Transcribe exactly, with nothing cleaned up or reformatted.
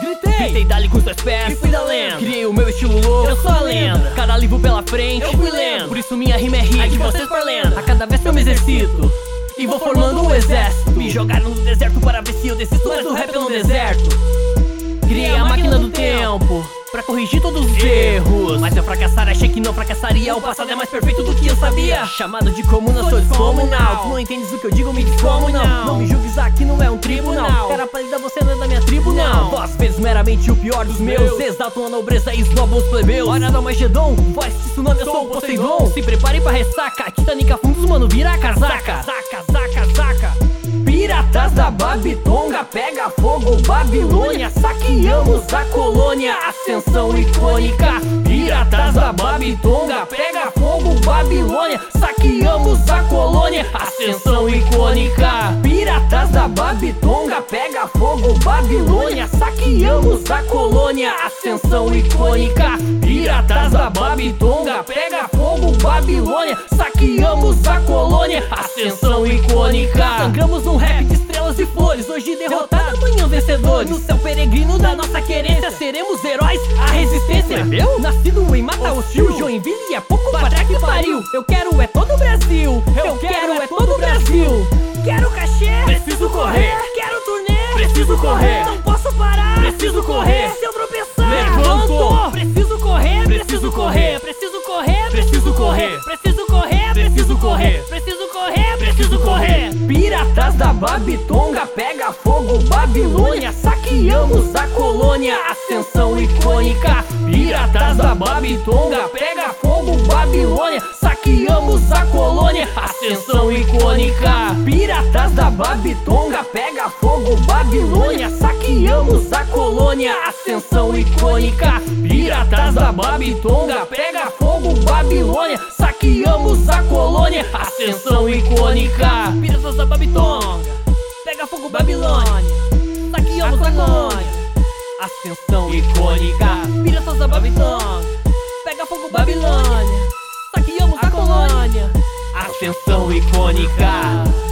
Gritei, gritei dali com seus pés e fui da lenda. Criei o meu estilo louco, Eu sou a lenda. Cada livro pela frente, eu fui lendo. Por isso minha rima é hit, A de vocês por lenda. A cada vez que eu me exercito e vou formando um exército. Me jogaram no deserto para ver se eu desisto, mas do rap eu não deserto. Criei a máquina do tempo pra corrigir todos os erros, mas eu fracassar, achei que não fracassaria. O passado é mais perfeito do que eu sabia. Chamado de comuna, sou descomunal. Tu não entendes o que eu digo, me descomo não. Não me julgues, aqui não é um tribunal. Cara pálida, você não é da minha tribo não. Vós vezes meramente o pior dos meus, exaltam a nobreza e esnobam os plebeus. Olha não mais Gedon, voz de tsunami, eu sou o Poseidon. Se prepare pra ressaca, titânica fundos, mano, vira a casaca. Zaca, zaca, zaca. Piratas da Babitonga, pega fogo, Babilônia. Saqueamos a colônia, ascensão icônica. Piratas da Babitonga, pega fogo, Babilônia. Saqueamos a colônia, ascensão icônica. Piratas da Babitonga, pega fogo, Babilônia. Saqueamos a colônia, ascensão icônica. Piratas da Babitonga, pega fogo, Babilônia. Saqueamos a colônia, ascensão icônica. Sangramos um rap de estrelas e flores, hoje derrotados, amanhã vencedores. No céu peregrino da nossa querência, seremos heróis, a resistência. Eu, nascido em Mata Hostil, Joinville é pouco para que pariu. Eu quero é todo o Brasil, eu quero é todo o Brasil. Quero cachê, preciso correr. Quero turnê, preciso correr. Não posso parar, preciso correr. Se eu tropeçar, levanto. Preciso correr, preciso correr. Preciso correr, preciso correr. Preciso correr, preciso correr. Preciso correr, preciso correr. Piratas da Babitonga, pega fogo, Babilônia. Saqueamos a colônia, ascensão icônica. Piratas da Babitonga, pega fogo, Babilônia. Saqueamos a colônia, ascensão icônica. Piratas da Babitonga, pega fogo, Babilônia. Saqueamos a colônia, ascensão icônica. Piratas da Babitonga, pega fogo, Babilônia. Saqueamos a colônia, ascensão icônica. Piratas da Babitonga, pega fogo, Babilônia. Saqueamos a colônia, ascensão icônica. Piratas da Babitonga, pega fogo, Babilônia. Saqueamos a colônia, ascensão icônica.